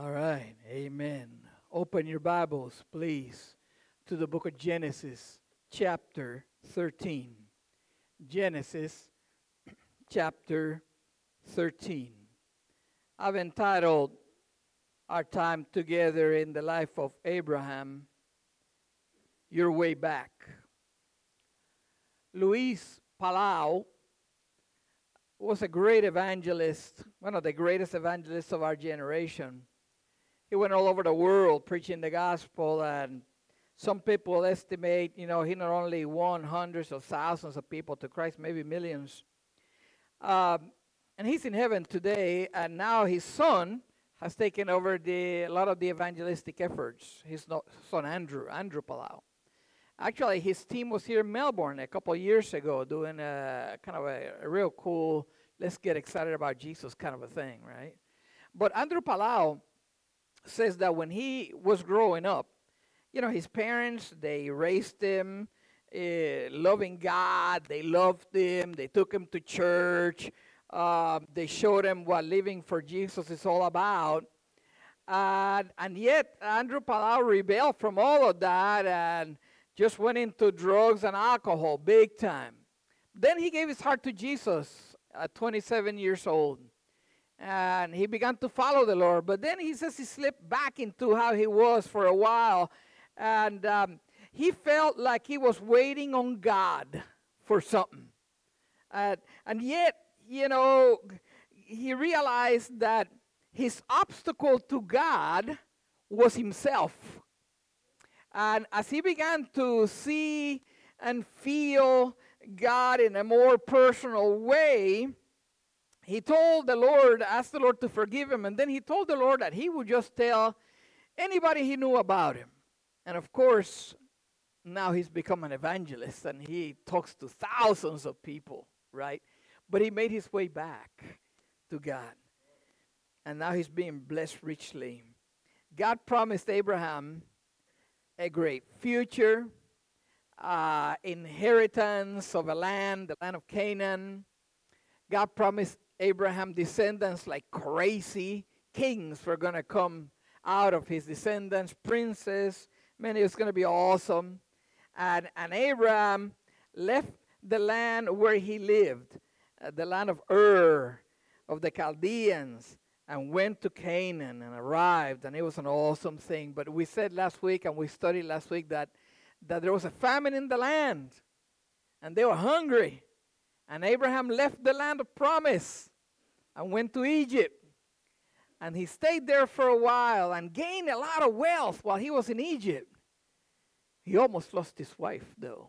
All right, amen. Open your Bibles, please, to the book of Genesis, chapter 13. Genesis, chapter 13. I've entitled our time together in the life of Abraham, Your Way Back. Luis Palau was a great evangelist, one of the greatest evangelists of our generation. He went all over the world preaching the gospel, and some people estimate, he not only won hundreds of thousands of people to Christ, maybe millions. And he's in heaven today, and now his son has taken over a lot of the evangelistic efforts. His son, Andrew Palau. Actually, his team was here in Melbourne a couple of years ago doing a kind of a real cool, let's get excited about Jesus kind of a thing, right? But Andrew Palau says that when he was growing up, his parents, they raised him loving God. They loved him. They took him to church. They showed him what living for Jesus is all about. And yet, Andrew Palau rebelled from all of that and just went into drugs and alcohol big time. Then he gave his heart to Jesus at 27 years old. And he began to follow the Lord. But then he says he slipped back into how he was for a while. And he felt like he was waiting on God for something. And yet, he realized that his obstacle to God was himself. And as he began to see and feel God in a more personal way, he told the Lord, asked the Lord to forgive him, and then he told the Lord that he would just tell anybody he knew about him. And of course, now he's become an evangelist, and he talks to thousands of people, right? But he made his way back to God. And now he's being blessed richly. God promised Abraham a great future, inheritance of a land, the land of Canaan. God promised Abraham descendants like crazy. Kings were going to come out of his descendants, princes. Man, it was going to be awesome. And Abraham left the land where he lived, the land of Ur, of the Chaldeans, and went to Canaan and arrived. And it was an awesome thing. But we said last week, and we studied last week, that there was a famine in the land. And they were hungry. And Abraham left the land of promise and went to Egypt. And he stayed there for a while and gained a lot of wealth while he was in Egypt. He almost lost his wife, though.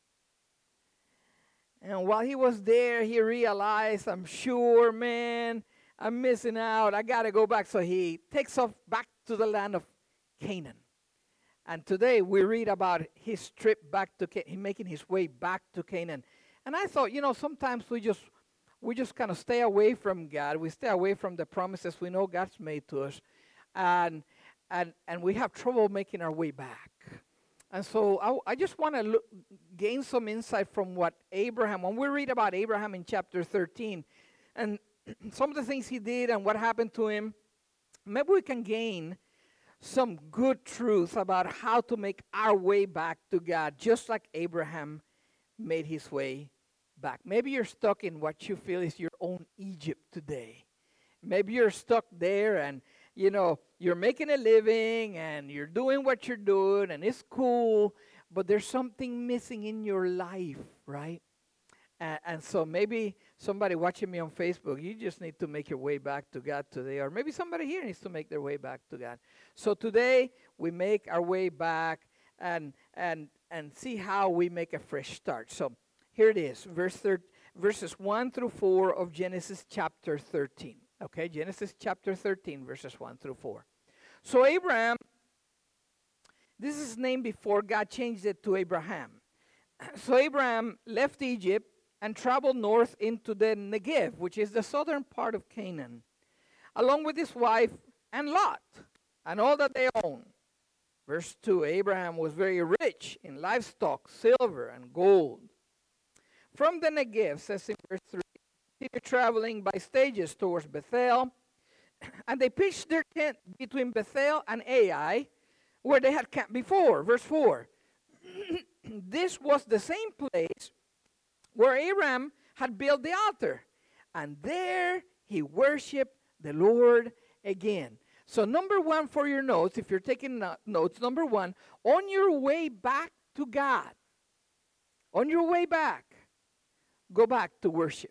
And while he was there, he realized, I'm sure, man, I'm missing out. I got to go back. So he takes off back to the land of Canaan. And today we read about his trip back to Canaan, making his way back to Canaan. And I thought, sometimes we just kind of stay away from God. We stay away from the promises we know God's made to us. And we have trouble making our way back. And so I just want to gain some insight from what Abraham, when we read about Abraham in chapter 13, and some of the things he did and what happened to him, maybe we can gain some good truth about how to make our way back to God, just like Abraham made his way back. Maybe you're stuck in what you feel is your own Egypt today. Maybe you're stuck there and, you're making a living and you're doing what you're doing and it's cool, but there's something missing in your life, right? And so maybe somebody watching me on Facebook, you just need to make your way back to God today. Or maybe somebody here needs to make their way back to God. So today we make our way back and see how we make a fresh start. So here it is, verses 1 through 4 of Genesis chapter 13. Okay, Genesis chapter 13, verses 1 through 4. So Abraham, this is his name before God changed it to Abraham. So Abraham left Egypt and traveled north into the Negev, which is the southern part of Canaan, along with his wife and Lot, and all that they owned. Verse 2, Abraham was very rich in livestock, silver, and gold. From the Negev, says in verse 3, he was traveling by stages towards Bethel, And they pitched their tent between Bethel and Ai, where they had camped before. Verse 4. This was the same place where Abraham had built the altar. And there he worshiped the Lord again. So number one for your notes, if you're taking notes, number one, on your way back to God, on your way back, go back to worship.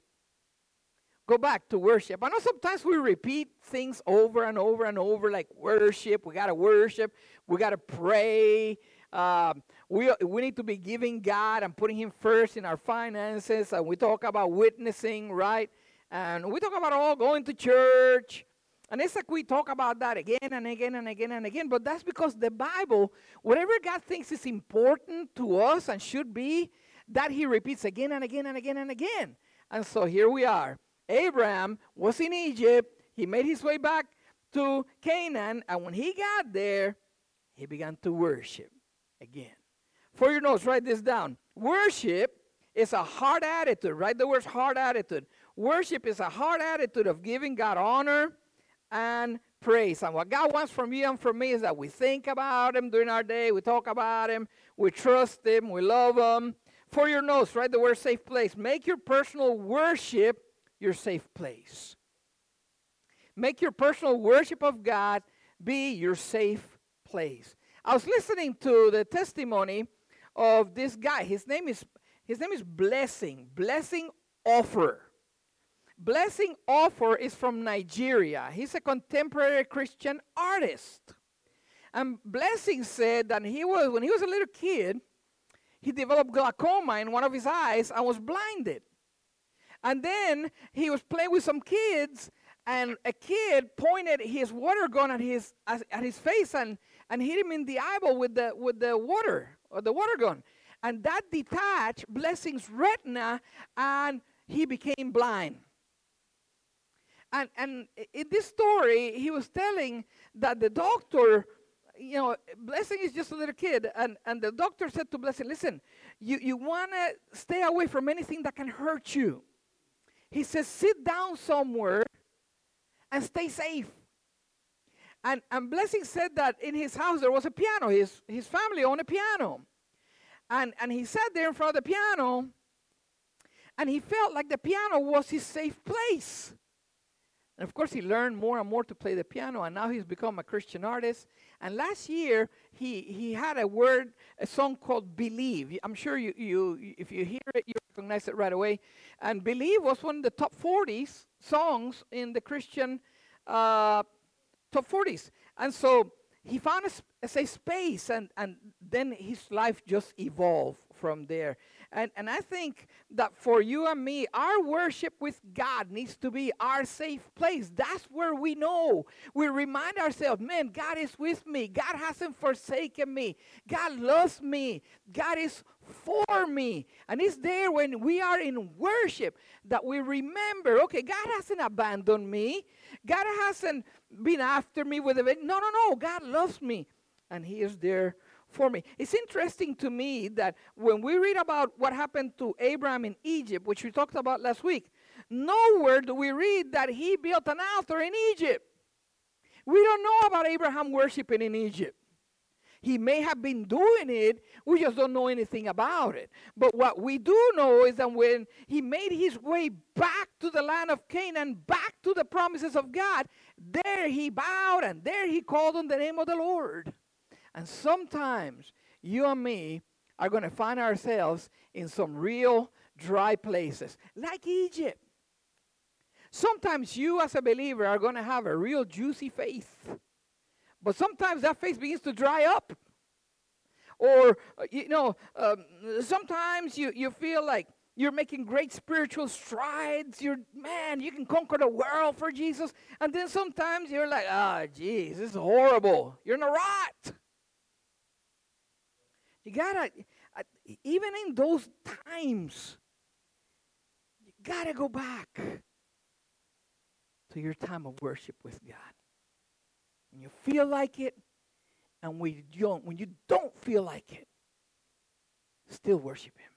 Go back to worship. I know sometimes we repeat things over and over and over, like worship. We got to worship. We got to pray. We need to be giving God and putting Him first in our finances. And we talk about witnessing, right? And we talk about all going to church. And it's like we talk about that again and again and again and again. But that's because the Bible, whatever God thinks is important to us and should be, that He repeats again and again and again and again. And so here we are. Abraham was in Egypt. He made his way back to Canaan. And when he got there, he began to worship again. For your notes, write this down. Worship is a hard attitude. Write the words hard attitude. Worship is a hard attitude of giving God honor and praise. And what God wants from you and from me is that we think about Him during our day. We talk about Him. We trust Him. We love Him. For your notes, write the word safe place. Make your personal worship your safe place. Make your personal worship of God be your safe place. I was listening to the testimony of this guy. His name is Blessing Offer. Blessing Offer is from Nigeria. He's a contemporary Christian artist. And Blessing said that when he was a little kid, he developed glaucoma in one of his eyes and was blinded. And then he was playing with some kids, and a kid pointed his water gun at his face and hit him in the eyeball with the water gun. And that detached Blessing's retina, and he became blind. And in this story, he was telling that the doctor, Blessing is just a little kid, and the doctor said to Blessing, listen, you want to stay away from anything that can hurt you. He says, sit down somewhere and stay safe. And Blessing said that in his house there was a piano. His family owned a piano. And he sat there in front of the piano, and he felt like the piano was his safe place. And of course, he learned more and more to play the piano, and now he's become a Christian artist. And last year, he had a song called Believe. I'm sure you if you hear it, you recognize it right away. And Believe was one of the top 40 songs in the Christian top 40s. And so he found a safe space, and then his life just evolved from there. And I think that for you and me, our worship with God needs to be our safe place. That's where we know. We remind ourselves, man, God is with me. God hasn't forsaken me. God loves me. God is for me. And it's there when we are in worship that we remember, okay, God hasn't abandoned me. God hasn't been after me with a... No. God loves me. And He is there for me. It's interesting to me that when we read about what happened to Abraham in Egypt, which we talked about last week, nowhere do we read that he built an altar in Egypt. We don't know about Abraham worshiping in Egypt. He may have been doing it, we just don't know anything about it. But what we do know is that when he made his way back to the land of Canaan, back to the promises of God, there he bowed and there he called on the name of the Lord. And sometimes you and me are going to find ourselves in some real dry places, like Egypt. Sometimes you as a believer are going to have a real juicy faith. But sometimes that faith begins to dry up. Or, sometimes you feel like you're making great spiritual strides. You can conquer the world for Jesus. And then sometimes you're like, geez, this is horrible. You're in a rut. You gotta, even in those times, you gotta go back to your time of worship with God. When you feel like it, and when you don't feel like it, still worship Him.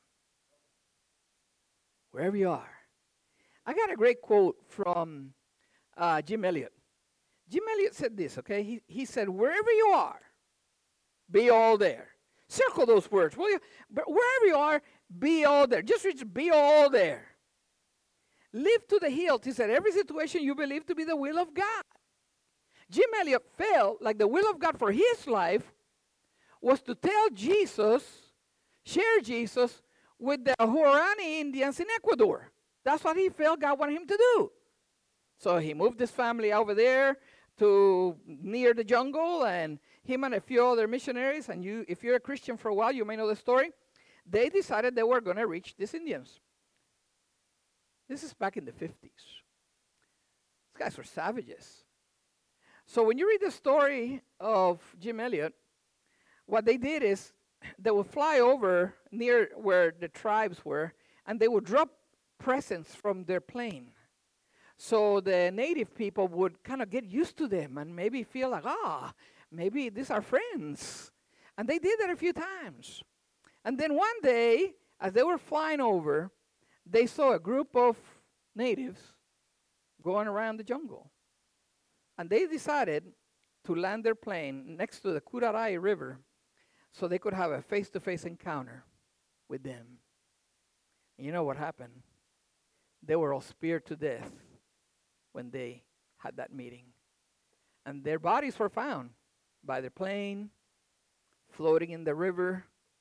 Wherever you are. I got a great quote from Jim Elliot. Jim Elliot said this, okay? He said, wherever you are, be all there. Circle those words, will you? But wherever you are, be all there. Just reach, be all there. Live to the hilt. He said, every situation you believe to be the will of God. Jim Elliot felt like the will of God for his life was to tell Jesus, share Jesus with the Huaorani Indians in Ecuador. That's what he felt God wanted him to do. So he moved his family over there to near the jungle, and him and a few other missionaries, and you, if you're a Christian for a while, you may know the story. They decided they were going to reach these Indians. This is back in the 50s. These guys were savages. So when you read the story of Jim Elliot, what they did is they would fly over near where the tribes were, and they would drop presents from their plane. So the native people would kind of get used to them and maybe feel like, maybe these are friends. And they did that a few times. And then one day, as they were flying over, they saw a group of natives going around the jungle. And they decided to land their plane next to the Curaray River so they could have a face-to-face encounter with them. And you know what happened? They were all speared to death when they had that meeting. And their bodies were found by their plane, floating in the river.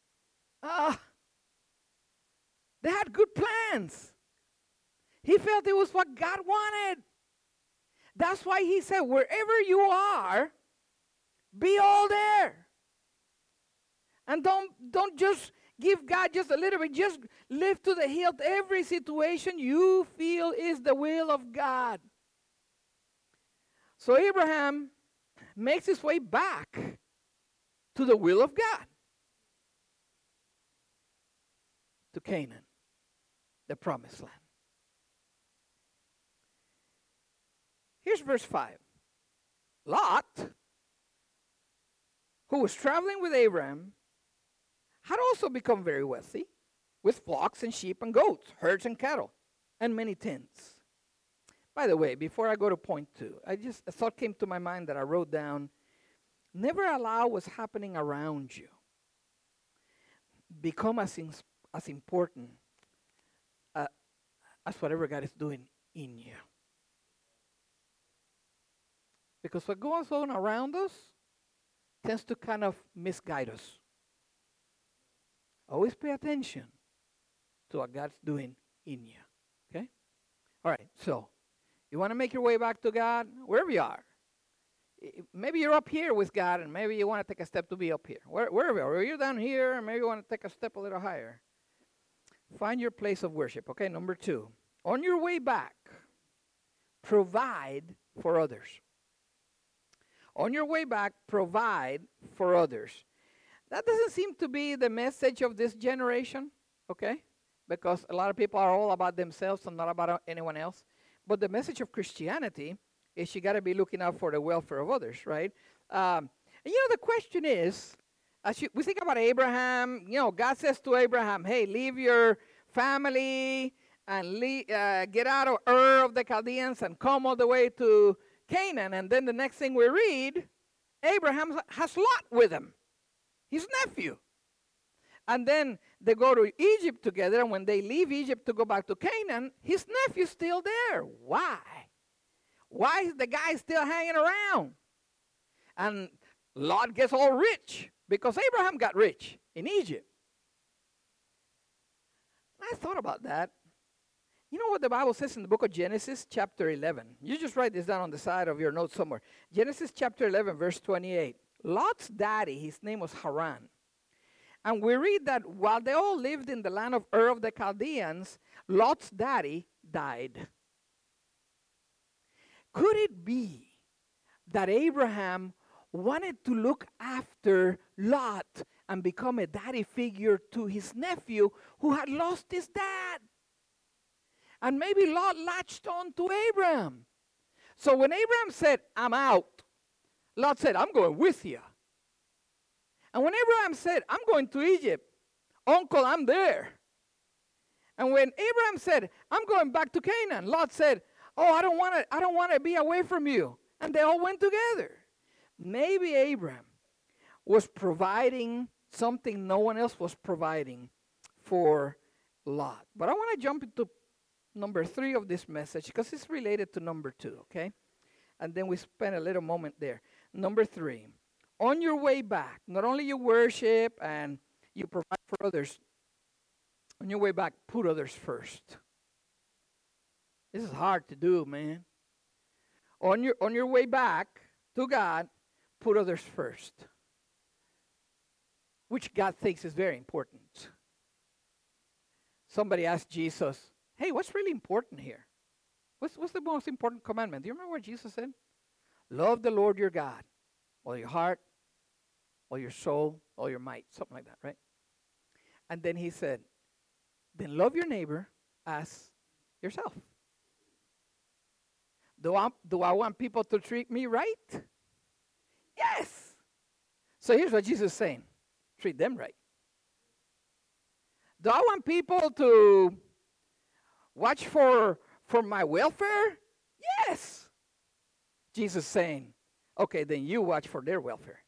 They had good plans. He felt it was what God wanted. That's why he said, wherever you are, be all there. And don't just give God just a little bit. Just live to the hilt every situation you feel is the will of God. So Abraham makes his way back to the will of God, to Canaan, the promised land. Here's verse 5. Lot, who was traveling with Abraham, had also become very wealthy, with flocks and sheep and goats, herds and cattle, and many tents. By the way, before I go to point 2, a thought came to my mind that I wrote down. Never allow what's happening around you become as important as whatever God is doing in you. Because what goes on around us tends to kind of misguide us. Always pay attention to what God's doing in you. Okay? All right, so you want to make your way back to God, wherever you are. Maybe you're up here with God, and maybe you want to take a step to be up here. Wherever you are. Or you're down here, and maybe you want to take a step a little higher. Find your place of worship. Okay, number 2. On your way back, provide for others. On your way back, provide for others. That doesn't seem to be the message of this generation, okay? Because a lot of people are all about themselves and not about anyone else. But the message of Christianity is you got to be looking out for the welfare of others, right? And the question is, as we think about Abraham, God says to Abraham, hey, leave your family and get out of Ur of the Chaldeans and come all the way to Canaan. And then the next thing we read, Abraham has Lot with him, his nephew. And then they go to Egypt together, and when they leave Egypt to go back to Canaan, his nephew's still there. Why? Why is the guy still hanging around? And Lot gets all rich because Abraham got rich in Egypt. I thought about that. You know what the Bible says in the book of Genesis, chapter 11? You just write this down on the side of your notes somewhere. Genesis chapter 11, verse 28. Lot's daddy, his name was Haran. And we read that while they all lived in the land of Ur of the Chaldeans, Lot's daddy died. Could it be that Abraham wanted to look after Lot and become a daddy figure to his nephew who had lost his dad? And maybe Lot latched on to Abraham. So when Abraham said, I'm out, Lot said, I'm going with you. And when Abraham said, I'm going to Egypt, uncle, I'm there. And when Abraham said, I'm going back to Canaan, Lot said, oh, I don't want to be away from you. And they all went together. Maybe Abraham was providing something no one else was providing for Lot. But I want to jump into number 3 of this message because it's related to number 2, okay? And then we spend a little moment there. Number 3, on your way back, not only you worship and you provide for others, on your way back, put others first. This is hard to do, man. On your way back to God, put others first, which God thinks is very important. Somebody asked Jesus, hey, what's really important here? What's the most important commandment? Do you remember what Jesus said? Love the Lord your God, all your heart, all your soul, all your might, something like that, right? And then he said, then love your neighbor as yourself. Do I want people to treat me right? Yes. So here's what Jesus is saying. Treat them right. Do I want people to watch for my welfare? Yes. Jesus is saying, okay, then you watch for their welfare.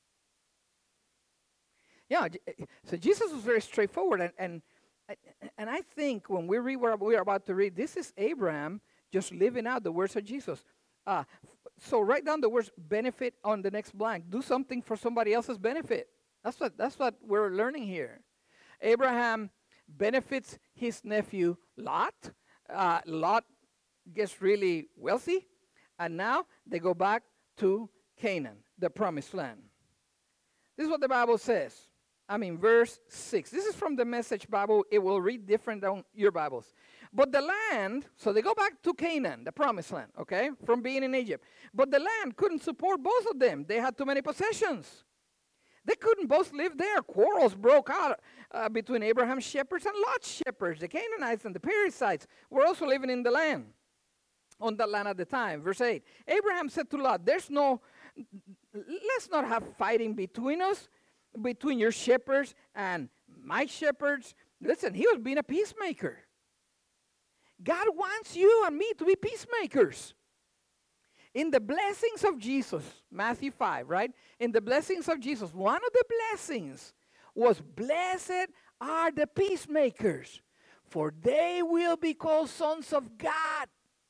Yeah, so Jesus was very straightforward. And I think when we read what we're about to read, this is Abraham just living out the words of Jesus. So write down the words benefit on the next blank. Do something for somebody else's benefit. That's what we're learning here. Abraham benefits his nephew Lot. Lot gets really wealthy. And now they go back to Canaan, the promised land. This is what the Bible says. Verse 6. This is from the Message Bible. It will read different on your Bibles. But the land, so they go back to Canaan, the promised land, okay, from being in Egypt. But the land couldn't support both of them. They had too many possessions. They couldn't both live there. Quarrels broke out between Abraham's shepherds and Lot's shepherds. The Canaanites and the Perizzites were also living in the land, on that land at the time. Verse 8, Abraham said to Lot, let's not have fighting between us, between your shepherds and my shepherds. Listen, he was being a peacemaker. God wants you and me to be peacemakers. In the blessings of Jesus, Matthew 5, right? In the blessings of Jesus, one of the blessings was, blessed are the peacemakers, for they will be called sons of God.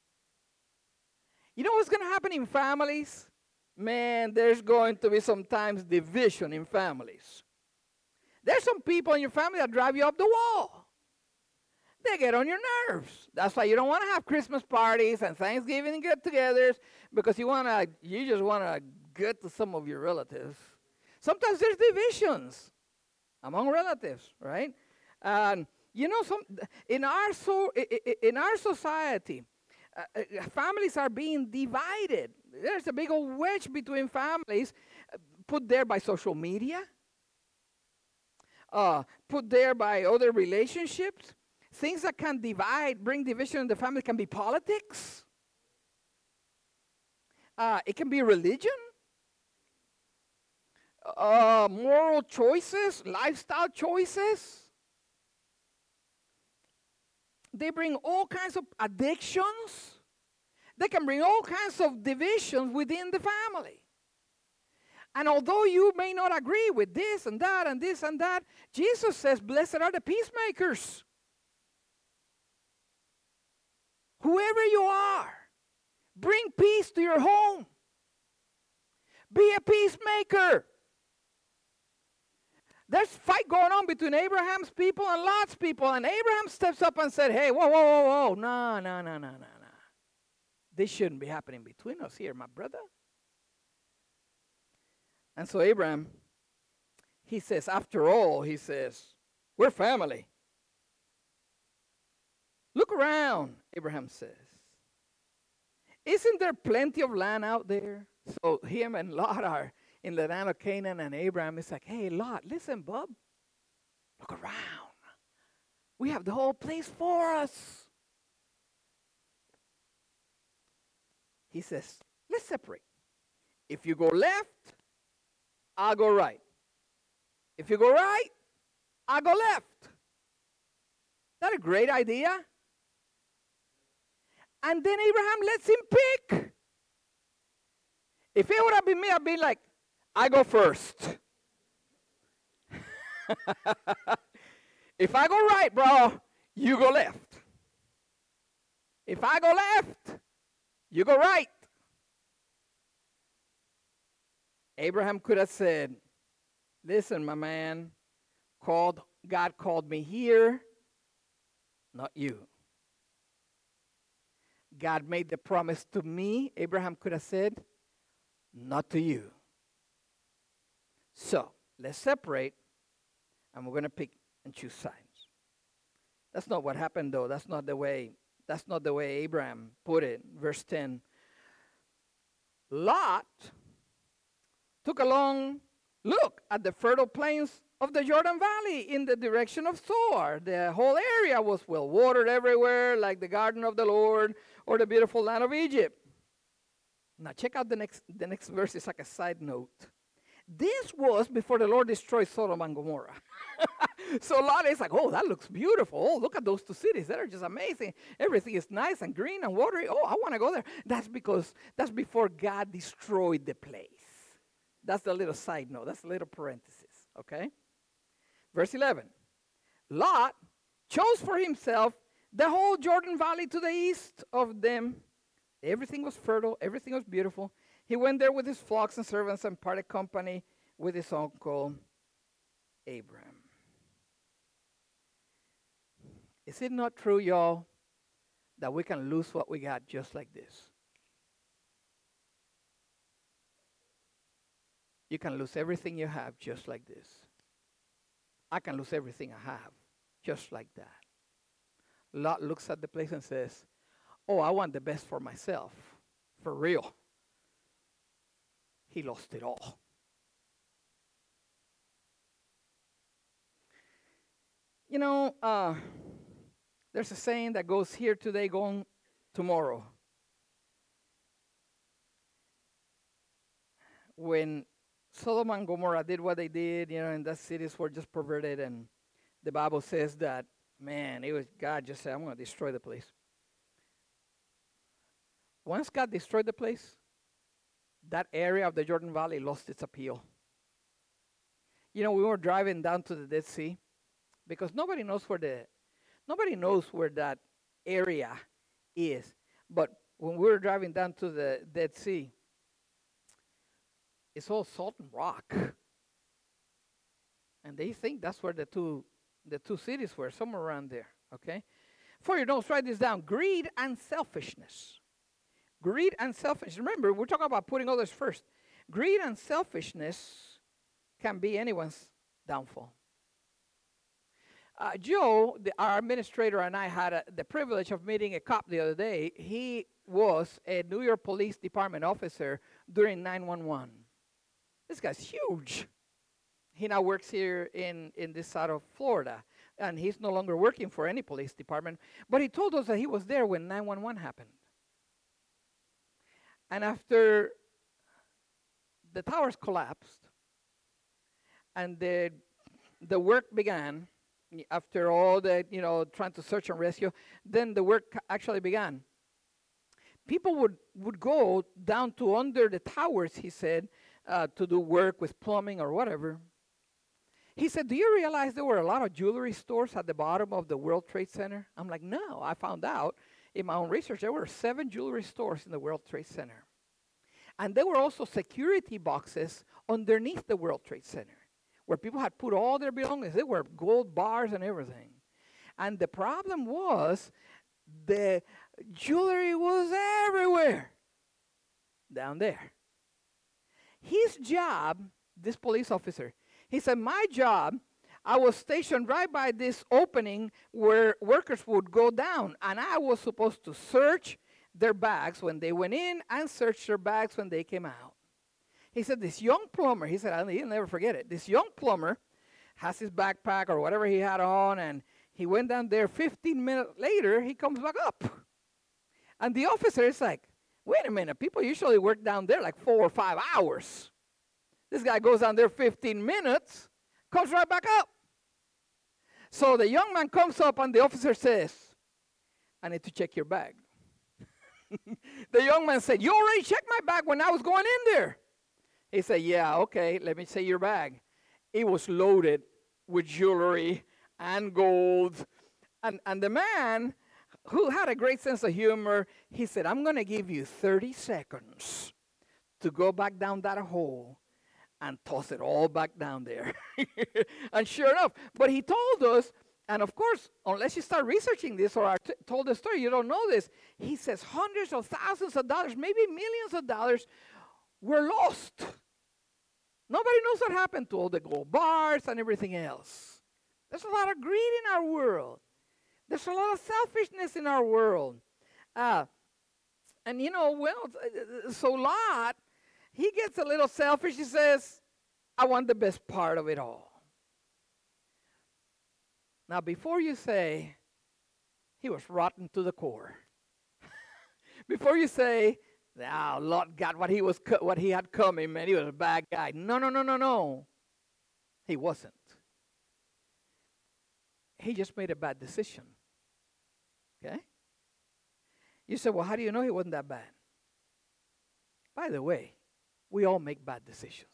You know what's going to happen in families? Man, there's going to be sometimes division in families. There's some people in your family that drive you up the wall. They get on your nerves. That's why you don't want to have Christmas parties and Thanksgiving get-togethers, because you just want to get to some of your relatives. Sometimes there's divisions among relatives, right? And in our society, families are being divided. There's a big old wedge between families, put there by social media, put there by other relationships. Things that can divide, bring division in the family can be politics. It can be religion. Moral choices, lifestyle choices. They bring all kinds of addictions. They can bring all kinds of divisions within the family. And although you may not agree with this and that and this and that, Jesus says, blessed are the peacemakers. Whoever you are, bring peace to your home. Be a peacemaker. There's fight going on between Abraham's people and Lot's people. And Abraham steps up and said, hey, whoa. No. This shouldn't be happening between us here, my brother. And so Abraham, he says, after all, we're family. Look around, Abraham says. Isn't there plenty of land out there? So him and Lot are in the land of Canaan, and Abraham is like, hey, Lot, listen, bub. Look around. We have the whole place for us. He says, let's separate. If you go left, I'll go right. If you go right, I'll go left. Is that a great idea? And then Abraham lets him pick. If it would have been me, I'd be like, I go first. If I go right, bro, you go left. If I go left, you go right. Abraham could have said, listen, my man, God called me here, not you. God made the promise to me, Abraham could have said, not to you. So, let's separate, and we're going to pick and choose sides. That's not what happened, though. That's not the way Abraham put it. Verse 10. Lot took a long look at the fertile plains of the Jordan Valley in the direction of Zoar. The whole area was well watered everywhere, like the garden of the Lord or the beautiful land of Egypt. Now check out the next verse. It's like a side note. This was before the Lord destroyed Sodom and Gomorrah. So Lot is like, oh, that looks beautiful. Oh, look at those two cities. They're just amazing. Everything is nice and green and watery. Oh, I want to go there. That's before God destroyed the place. That's the little side note. That's a little parenthesis, okay? Verse 11. Lot chose for himself the whole Jordan Valley to the east of them. Everything was fertile. Everything was beautiful. He went there with his flocks and servants and parted company with his uncle Abraham. Is it not true, y'all, that we can lose what we got just like this? You can lose everything you have just like this. I can lose everything I have just like that. Lot looks at the place and says, oh, I want the best for myself. For real. He lost it all. You know, there's a saying that goes here today, gone tomorrow. When Sodom and Gomorrah did what they did, and the cities were just perverted, and the Bible says that, man, God just said, I'm going to destroy the place. Once God destroyed the place, that area of the Jordan Valley lost its appeal. We were driving down to the Dead Sea because nobody knows where that area is. But when we were driving down to the Dead Sea, it's all salt and rock. And they think that's where the two cities were, somewhere around there, okay? For you don't write this down. Greed and selfishness. Greed and selfishness. Remember, we're talking about putting others first. Greed and selfishness can be anyone's downfall. Joe, our administrator, and I had the privilege of meeting a cop the other day. He was a New York Police Department officer during 9/11. This guy's huge. He now works here in this side of Florida, and he's no longer working for any police department. But he told us that he was there when 9/11 happened. And after the towers collapsed and the work began, after all the, trying to search and rescue, then the work actually began. People would go down to under the towers, he said, to do work with plumbing or whatever. He said, do you realize there were a lot of jewelry stores at the bottom of the World Trade Center? I'm like, no, I found out in my own research there were 7 jewelry stores in the World Trade Center. And there were also security boxes underneath the World Trade Center where people had put all their belongings. There were gold bars and everything. And the problem was the jewelry was everywhere down there. His job, this police officer, he said, my job, I was stationed right by this opening where workers would go down, and I was supposed to search their bags when they went in and search their bags when they came out. He said, this young plumber, he said, he'll never forget it. This young plumber has his backpack or whatever he had on, and he went down there. 15 minutes later, he comes back up. And the officer is like, wait a minute, people usually work down there like 4 or 5 hours. This guy goes down there 15 minutes, comes right back up. So the young man comes up and the officer says, I need to check your bag. The young man said, you already checked my bag when I was going in there. He said, yeah, okay, let me see your bag. It was loaded with jewelry and gold. And the man, who had a great sense of humor, he said, I'm going to give you 30 seconds to go back down that hole and toss it all back down there. And sure enough, but he told us, and of course, unless you start researching this or told the story, you don't know this. He says hundreds of thousands of dollars, maybe millions of dollars were lost. Nobody knows what happened to all the gold bars and everything else. There's a lot of greed in our world. There's a lot of selfishness in our world. And you know, well, so Lot, he gets a little selfish. He says, I want the best part of it all. Now, before you say, he was rotten to the core. Before you say, now Lot got what he had coming, man, he was a bad guy. No. He wasn't. He just made a bad decision. Okay? You say, well, how do you know he wasn't that bad? By the way, we all make bad decisions.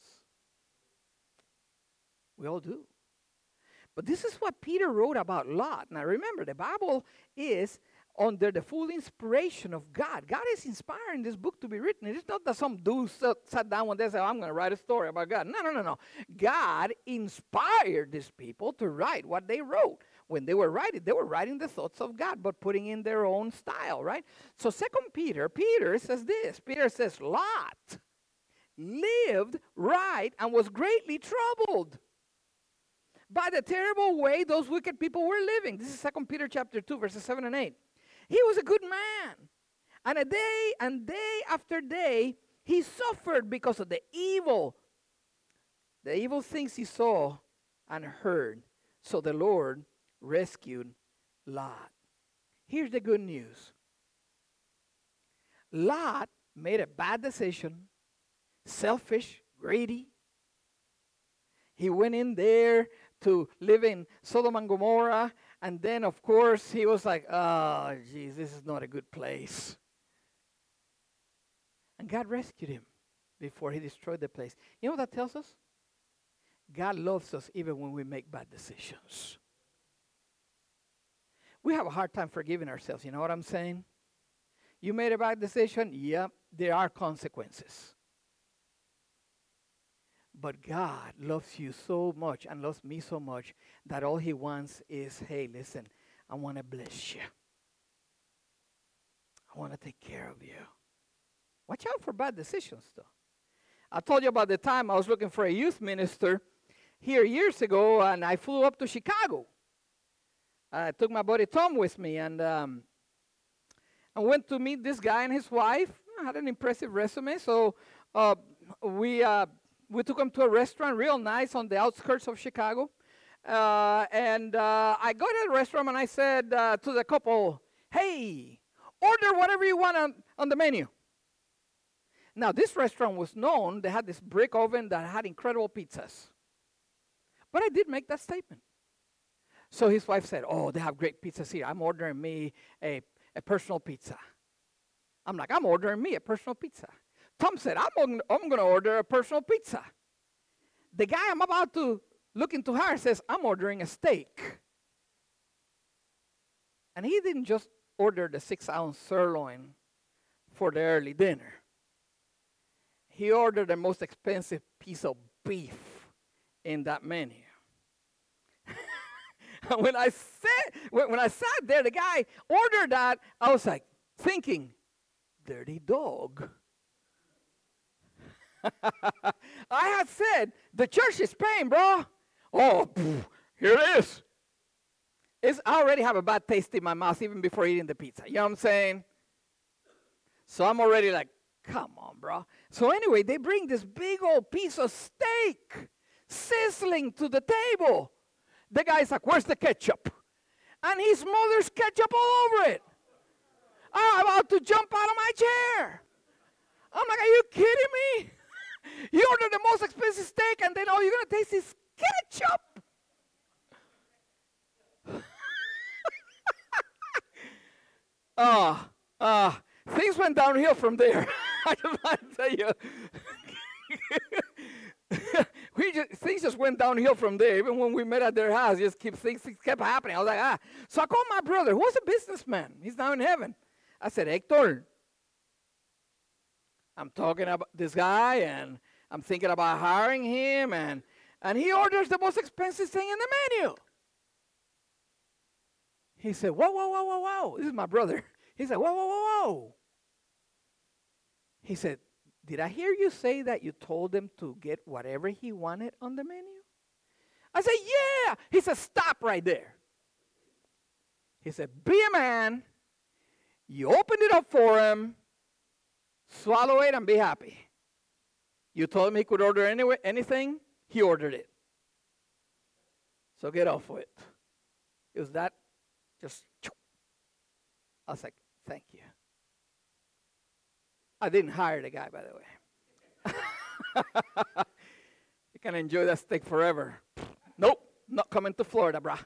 We all do. But this is what Peter wrote about Lot. Now remember, the Bible is under the full inspiration of God. God is inspiring this book to be written. It is not that some dude sat down one day and said, I'm going to write a story about God. No. God inspired these people to write what they wrote. When they were writing the thoughts of God, but putting in their own style, right? So 2 Peter says this. Peter says, Lot lived right and was greatly troubled by the terrible way those wicked people were living. This is 2 Peter chapter 2, verses 7 and 8. He was a good man. And day after day, he suffered because of the evil things he saw and heard. So the Lord rescued Lot. Here's the good news. Lot made a bad decision, selfish, greedy. He went in there to live in Sodom and Gomorrah, and then, of course, he was like, oh, geez, this is not a good place. And God rescued him before he destroyed the place. You know what that tells us? God loves us even when we make bad decisions. We have a hard time forgiving ourselves. You know what I'm saying? You made a bad decision? Yep, there are consequences. But God loves you so much and loves me so much that all he wants is, hey, listen, I want to bless you. I want to take care of you. Watch out for bad decisions, though. I told you about the time I was looking for a youth minister here years ago, and I flew up to Chicago. I took my buddy Tom with me, and I went to meet this guy and his wife. I had an impressive resume, so we took him to a restaurant, real nice, on the outskirts of Chicago. And I go to the restaurant, and I said to the couple, hey, order whatever you want on the menu. Now, this restaurant was known. They had this brick oven that had incredible pizzas. But I did make that statement. So his wife said, oh, they have great pizzas here. I'm ordering me a personal pizza. I'm like, I'm ordering me a personal pizza. Tom said, I'm going to order a personal pizza. The guy I'm about to look into hire says, I'm ordering a steak. And he didn't just order the 6-ounce sirloin for the early dinner. He ordered the most expensive piece of beef in that menu. When I sat there, the guy ordered that, I was like thinking, dirty dog. I had said, the church is paying, bro. Oh, here it is. I already have a bad taste in my mouth even before eating the pizza. You know what I'm saying? So I'm already like, come on, bro. So anyway, they bring this big old piece of steak sizzling to the table. The guy's like, where's the ketchup? And he smothers ketchup all over it. I'm about to jump out of my chair. I'm like, are you kidding me? You ordered the most expensive steak, and then all you're going to taste is ketchup. things went downhill from there. I just want to tell you. Things just went downhill from there. Even when we met at their house, things kept happening. I was like, So I called my brother, who's a businessman. He's now in heaven. I said, Hector, I'm talking about this guy, and I'm thinking about hiring him, and he orders the most expensive thing in the menu. He said, whoa. This is my brother. He said, whoa. He said, did I hear you say that you told him to get whatever he wanted on the menu? I said, yeah. He said, stop right there. He said, be a man. You opened it up for him. Swallow it and be happy. You told him he could order anything. He ordered it. So get off with it. It was that just. I was like, thank you. I didn't hire the guy, by the way. You can enjoy that steak forever. Nope, not coming to Florida, brah.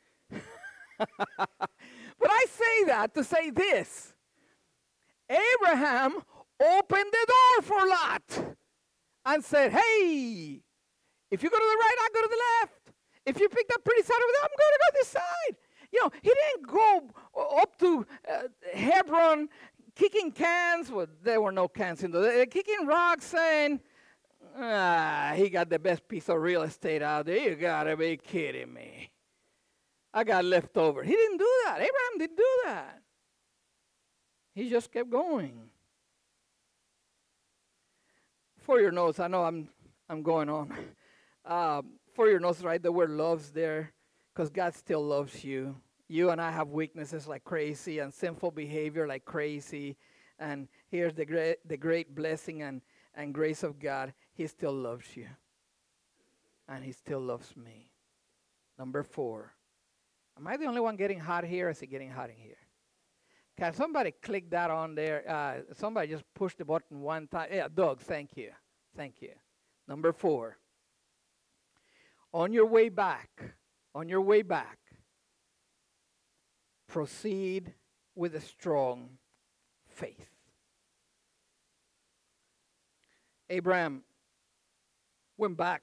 But I say that to say this. Abraham opened the door for Lot and said, hey, if you go to the right, I'll go to the left. If you pick that pretty side over there, I'm going to go this side. You know, he didn't go up to Hebron kicking cans. Well, there were no cans in there. Kicking rocks saying, he got the best piece of real estate out there. You got to be kidding me. I got left over. He didn't do that. Abraham didn't do that. He just kept going. For your notes, I know I'm going on. For your notes, right, the word love's there because God still loves you. You and I have weaknesses like crazy and sinful behavior like crazy. And here's the great blessing and grace of God. He still loves you. And he still loves me. Number 4. Am I the only one getting hot here, or is it getting hot in here? Can somebody click that on there? Somebody just push the button one time. Yeah, Doug, thank you. Thank you. Number 4. On your way back, proceed with a strong faith. Abraham went back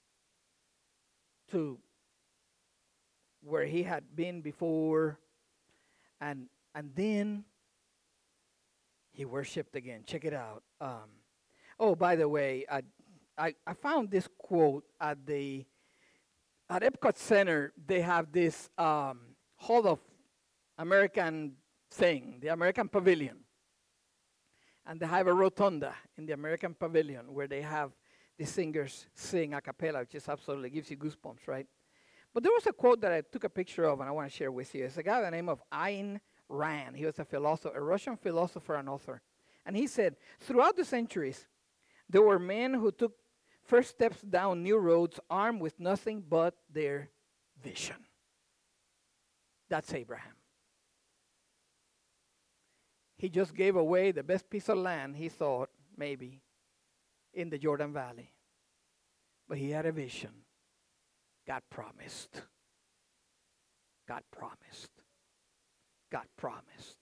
to where he had been before, and then he worshipped again. Check it out. By the way, I found this quote at Epcot Center. They have this Hall of American thing, the American Pavilion. And they have a rotunda in the American Pavilion where they have the singers sing a cappella, which is absolutely gives you goosebumps, right? But there was a quote that I took a picture of and I want to share with you. It's a guy by the name of Ayn Rand. He was a philosopher, a Russian philosopher and author. And he said, throughout the centuries, there were men who took first steps down new roads armed with nothing but their vision. That's Abraham. He just gave away the best piece of land he thought, maybe, in the Jordan Valley. But he had a vision. God promised. God promised. God promised.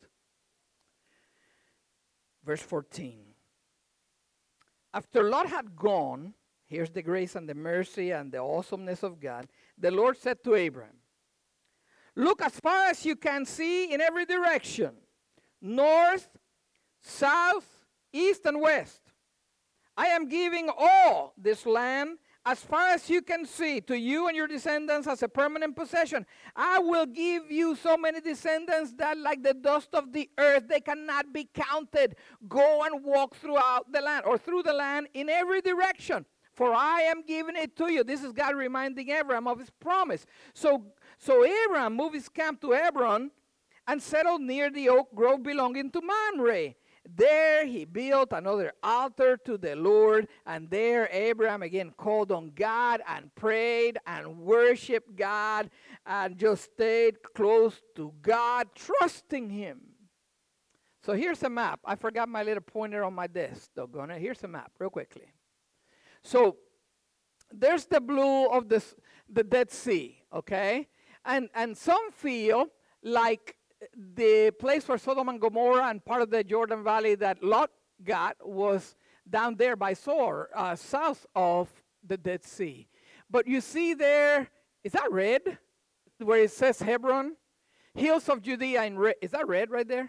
Verse 14. After Lot had gone, here's the grace and the mercy and the awesomeness of God, the Lord said to Abraham, look as far as you can see in every direction, north, south, east, and west. I am giving all this land as far as you can see to you and your descendants as a permanent possession. I will give you so many descendants that like the dust of the earth, they cannot be counted. Go and walk throughout the land or through the land in every direction. For I am giving it to you. This is God reminding Abraham of his promise. So Abraham moved his camp to Hebron and settled near the oak grove belonging to Mamre. There he built another altar to the Lord, and there Abraham again called on God and prayed and worshiped God and just stayed close to God, trusting him. So here's a map. I forgot my little pointer on my desk, doggone it. Here's a map real quickly. So there's the blue of the Dead Sea, okay? And some feel like the place for Sodom and Gomorrah and part of the Jordan Valley that Lot got was down there by Zoar, south of the Dead Sea. But you see there, is that red? Where it says Hebron? Hills of Judea in red. Is that red right there?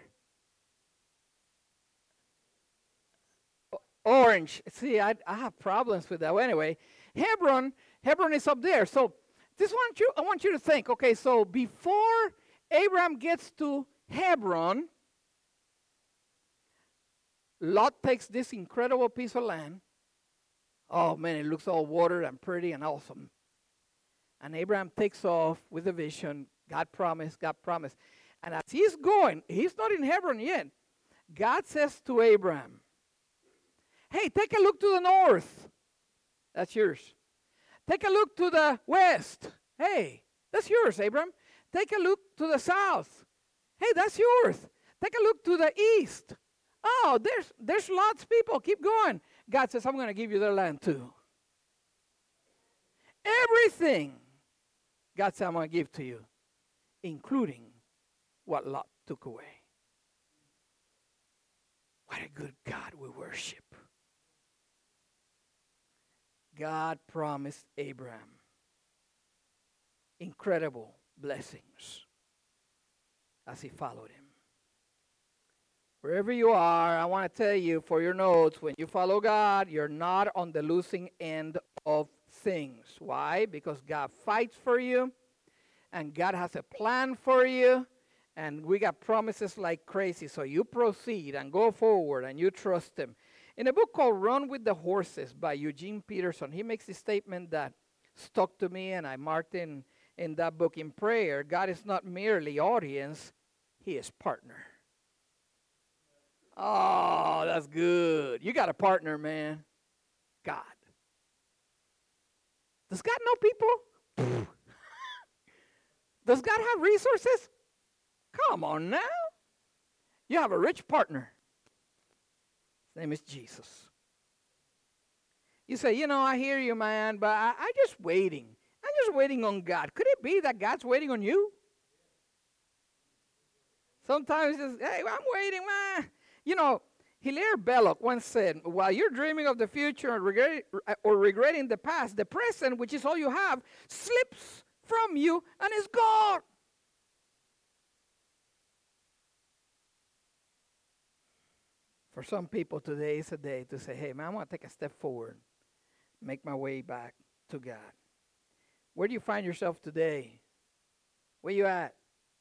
Orange. See, I have problems with that. Well, anyway, Hebron is up there. So I want you to think, okay, so before Abraham gets to Hebron, Lot takes this incredible piece of land. Oh man, it looks all watered and pretty and awesome. And Abraham takes off with a vision. God promised. And as he's going, he's not in Hebron yet. God says to Abraham, hey, take a look to the north. That's yours. Take a look to the west. Hey, that's yours, Abraham. Take a look to the south. Hey, that's yours. Take a look to the east. Oh, there's lots of people. Keep going. God says, I'm going to give you their land too. Everything God said, I'm going to give to you, including what Lot took away. What a good God we worship. God promised Abraham incredible blessings as he followed him. Wherever you are, I want to tell you for your notes, when you follow God, you're not on the losing end of things. Why? Because God fights for you, and God has a plan for you, and we got promises like crazy. So you proceed and go forward, and you trust him. In a book called Run with the Horses by Eugene Peterson, he makes a statement that stuck to me, and I marked in that book in prayer. God is not merely audience, he is partner. Oh, that's good. You got a partner, man. God. Does God know people? Does God have resources? Come on now. You have a rich partner. His name is Jesus. You say, I hear you, man, but I'm just waiting. I'm just waiting on God. Could it be that God's waiting on you? Sometimes it's, hey, I'm waiting, man. Hilaire Belloc once said, while you're dreaming of the future or regretting the past, the present, which is all you have, slips from you and is gone. For some people today is a day to say, hey, man, I want to take a step forward, make my way back to God. Where do you find yourself today? Where you at?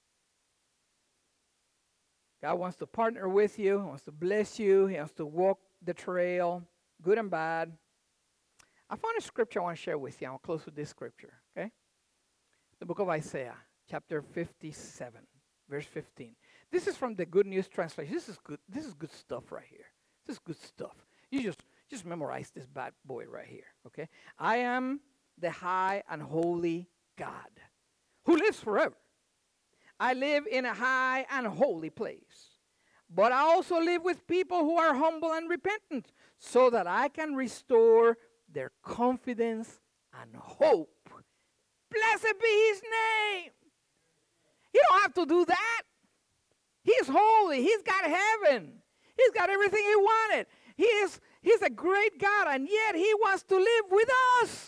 God wants to partner with you. He wants to bless you. He wants to walk the trail, good and bad. I found a scripture I want to share with you. I'll close with this scripture, okay? The book of Isaiah, chapter 57, verse 15. This is from the Good News Translation. This is good. This is good stuff right here. This is good stuff. You just memorize this bad boy right here, okay? I am the high and holy God who lives forever. I live in a high and holy place. But I also live with people who are humble and repentant so that I can restore their confidence and hope. Blessed be his name. You don't have to do that. He's holy. He's got heaven. He's got everything he wanted. He's a great God, and yet he wants to live with us.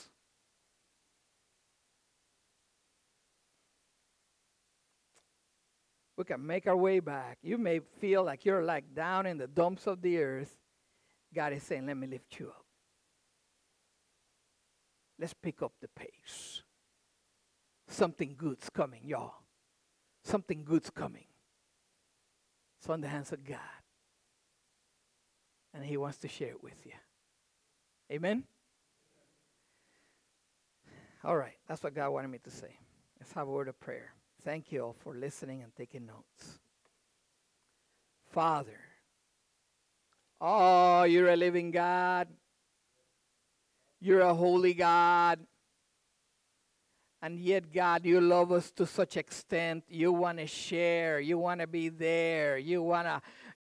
We can make our way back. You may feel like you're like down in the dumps of the earth. God is saying, let me lift you up. Let's pick up the pace. Something good's coming, y'all. Something good's coming. It's on the hands of God. And he wants to share it with you. Amen? All right, that's what God wanted me to say. Let's have a word of prayer. Thank you all for listening and taking notes. Father, oh, you're a living God. You're a holy God. And yet, God, you love us to such extent. You want to share. You want to be there. You want to